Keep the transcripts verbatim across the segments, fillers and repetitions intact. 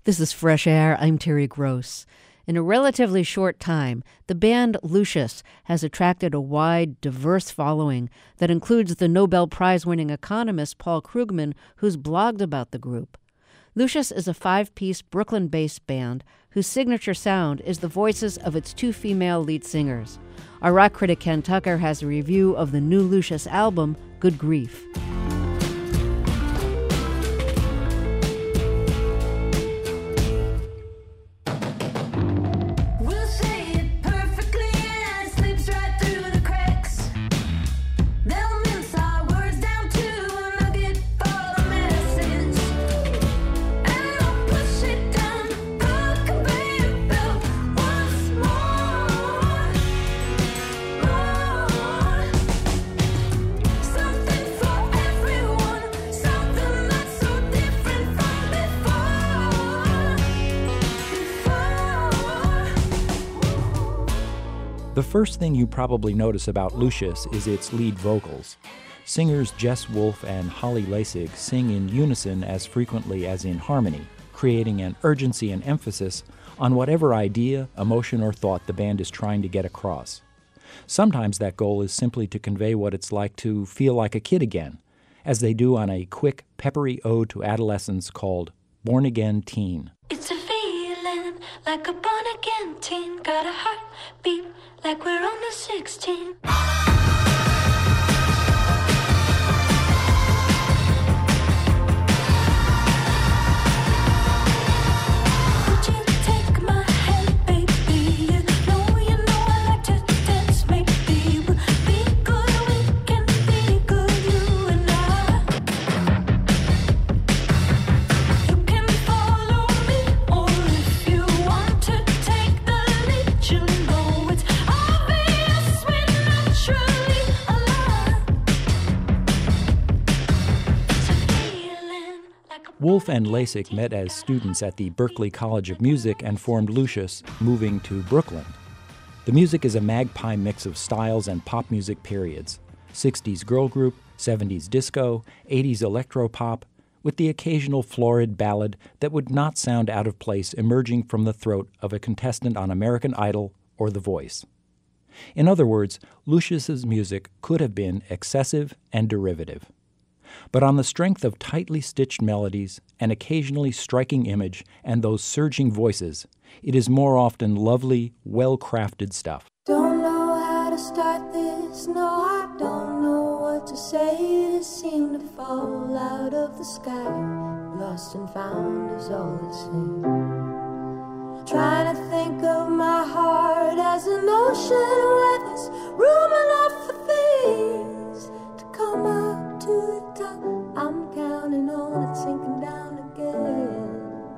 This is Fresh Air. I'm Terry Gross. In a relatively short time, the band Lucius has attracted a wide, diverse following that includes the Nobel Prize-winning economist Paul Krugman, who's blogged about the group. Lucius is a five-piece Brooklyn-based band whose signature sound is the voices of its two female lead singers. Our rock critic Ken Tucker has a review of the new Lucius album, Good Grief. The first thing you probably notice about Lucius is its lead vocals. Singers Jess Wolfe and Holly Lasig sing in unison as frequently as in harmony, creating an urgency and emphasis on whatever idea, emotion, or thought the band is trying to get across. Sometimes that goal is simply to convey what it's like to feel like a kid again, as they do on a quick, peppery ode to adolescence called Born Again Teen. It's a feeling like a born-again teen, got a heartbeat like we're on the sixteen. Wolfe and Lasik met as students at the Berklee College of Music and formed Lucius, moving to Brooklyn. The music is a magpie mix of styles and pop music periods: sixties girl group, seventies disco, eighties electropop, with the occasional florid ballad that would not sound out of place emerging from the throat of a contestant on American Idol or The Voice. In other words, Lucius's music could have been excessive and derivative. But on the strength of tightly stitched melodies, an occasionally striking image, and those surging voices, it is more often lovely, well-crafted stuff. Don't know how to start this, no, I don't know what to say. It seemed to fall out of the sky. Lost and found is all the same. Trying to think of my heart as an ocean where there's room enough for things to come up to the top. I'm counting on it sinking down again.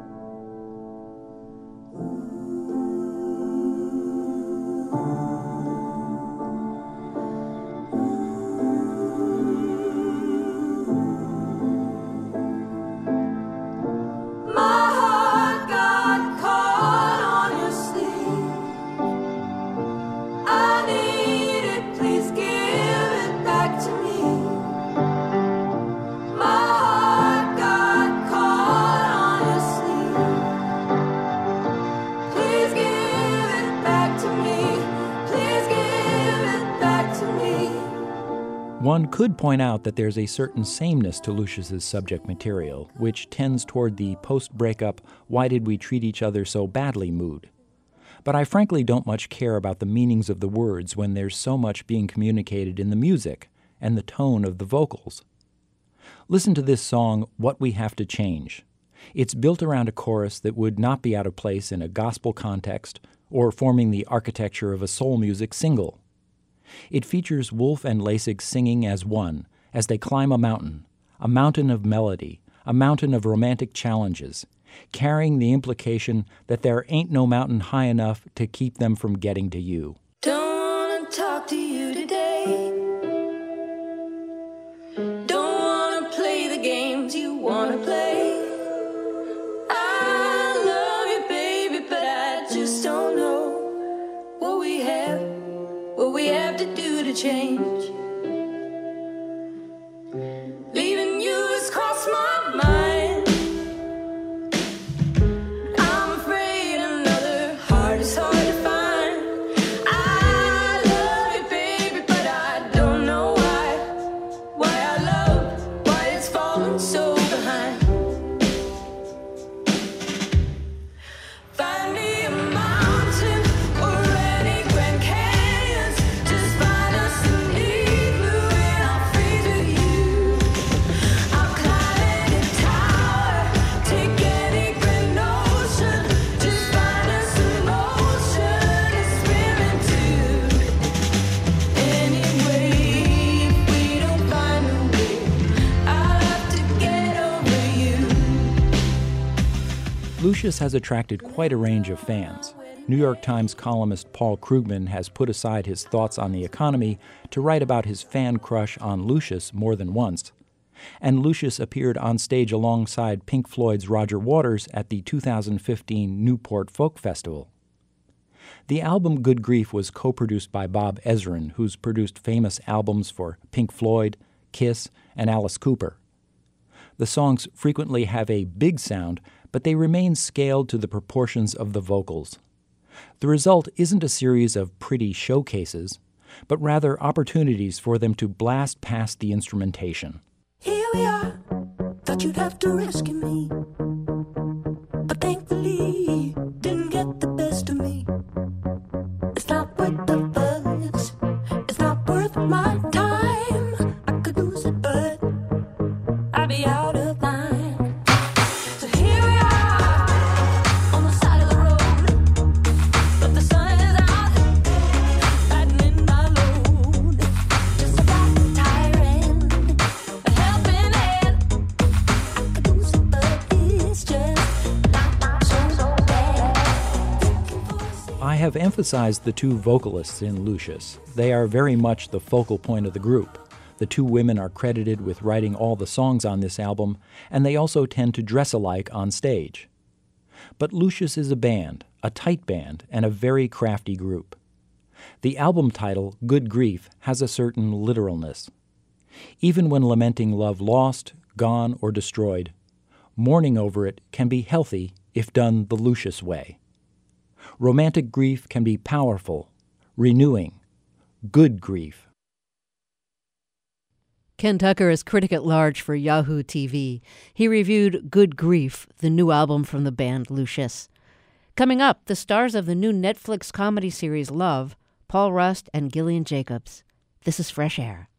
My heart got caught on your sleeve. I need it, please give it back to me. One could point out that there's a certain sameness to Lucius's subject material, which tends toward the post-breakup, why did we treat each other so badly mood. But I frankly don't much care about the meanings of the words when there's so much being communicated in the music and the tone of the vocals. Listen to this song, What We Have to Change. It's built around a chorus that would not be out of place in a gospel context or forming the architecture of a soul music single. It features Wolfe and Lasig singing as one, as they climb a mountain, a mountain of melody, a mountain of romantic challenges, carrying the implication that there ain't no mountain high enough to keep them from getting to you. Don't wanna talk to you today. Don't wanna play the games you wanna play. I love you, baby, but I just don't know what we have, what we have to do to change. Leaving you has crossed my mind. Lucius has attracted quite a range of fans. New York Times columnist Paul Krugman has put aside his thoughts on the economy to write about his fan crush on Lucius more than once. And Lucius appeared on stage alongside Pink Floyd's Roger Waters at the two thousand fifteen Newport Folk Festival. The album Good Grief was co-produced by Bob Ezrin, who's produced famous albums for Pink Floyd, Kiss, and Alice Cooper. The songs frequently have a big sound, but they remain scaled to the proportions of the vocals. The result isn't a series of pretty showcases, but rather opportunities for them to blast past the instrumentation. Here we are, thought you'd have to rescue me, but thankfully didn't get the best of me. It's not worth the fuss, it's not worth my time. I could lose it, but I'd be out of line. So here we are, on the side of the road, but the sun is out, lightening my load. Just about tiring, a helping hand. I could lose it, but it's just not so, so bad. I have emphasized the two vocalists in Lucius. They are very much the focal point of the group. The two women are credited with writing all the songs on this album, and they also tend to dress alike on stage. But Lucius is a band, a tight band, and a very crafty group. The album title, Good Grief, has a certain literalness. Even when lamenting love lost, gone, or destroyed, mourning over it can be healthy if done the Lucius way. Romantic grief can be powerful, renewing, good grief. Ken Tucker is critic at large for Yahoo T V. He reviewed Good Grief, the new album from the band Lucius. Coming up, the stars of the new Netflix comedy series Love, Paul Rust and Gillian Jacobs. This is Fresh Air.